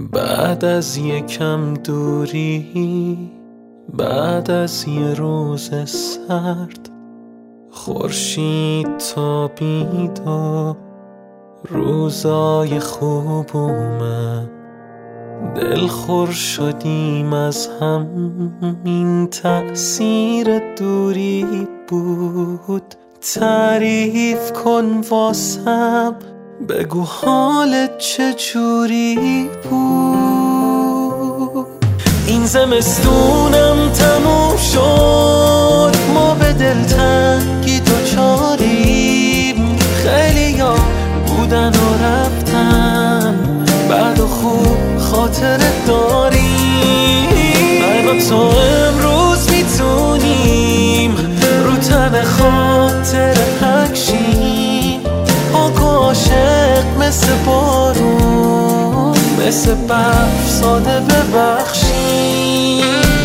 بعد از یکم دوری، بعد از یه روز سرد، خورشید تابید و روزای خوب اومد. دلخور شدیم از هم، این تأثیر دوری بود. تعریف کن واسم، بگو حالت چجوری بود. این زمستونم تموم شد، ما به دلتنگی دوچاریم. خیلیا بودن و رفتن، بعد و خوب خاطرت داریم. من تو امروز میتونیم رو تن خاطر حکشیم. پاک و عاشق مثل بارون، مثل برف ساده ببخشیم.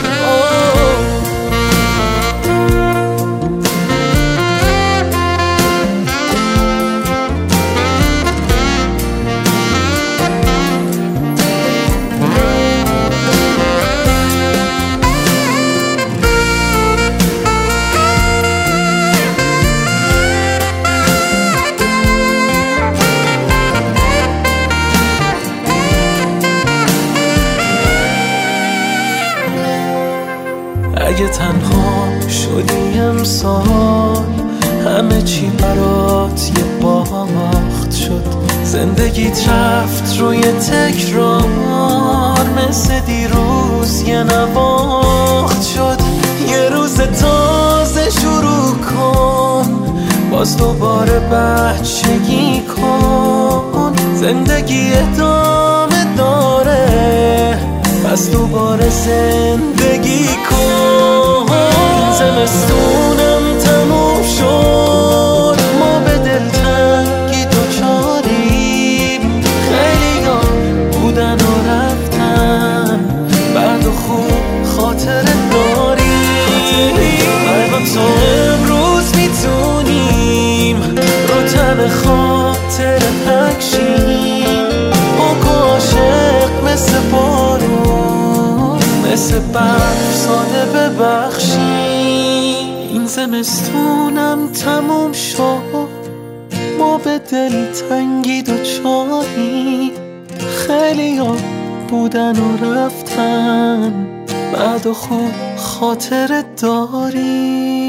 اگه تنها شدی امسال، همه چی برات یه باخت شد. زندگیت رفت روی تکرار، مثل دیروز یه نواخت شد. یه روز تازه شروع کن، باز دوباره بچگی کن. زندگی ادامه داره، پس دوباره زندگی کن. این زمستونم تموم شد، ما به دلتنگی دوچاریم. خیلیا بودن و رفتن، بعد و خوب خاطرت داریم. من تو امروز میتونیم رو تن خاطر حکشیم. پاک و عاشق مثل بارون، مثل برف ساده ببخشیم. این زمستونم تموم شد، ما به دلتنگی دوچاریم. خیلی ها بودن و رفتن، بعد و خوب خاطرت داریم.